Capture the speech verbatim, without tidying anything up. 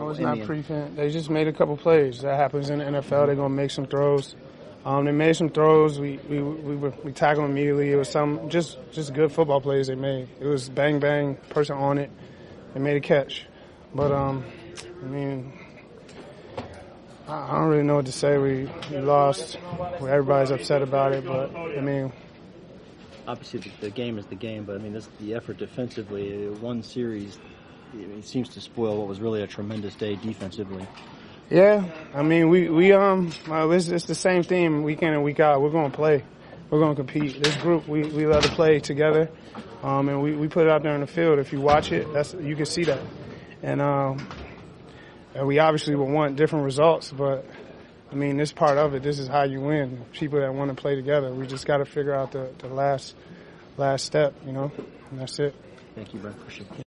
No, it's not prevent. They just made a couple plays. That happens in the N F L. They're gonna make some throws. Um, they made some throws. We we we, were, we tackled them immediately. It was some just just good football plays they made. It was bang bang, person on it. They made a catch. But um, I mean, I, I don't really know what to say. We we lost. Everybody's upset about it. But I mean. Obviously, the, the game is the game, but I mean, this, the effort defensively, one series, it seems to spoil what was really a tremendous day defensively. Yeah, I mean, we we um, well, it's, it's the same theme week in and week out. We're going to play, we're going to compete. This group, we we love to play together, um, and we, we put it out there in the field. If you watch it, that's you can see that, and um, and we obviously will want different results, but. I mean, this part of it, this is how you win. People that want to play together. We just got to figure out the, the last last step, you know, and that's it. Thank you, Brent. Appreciate it.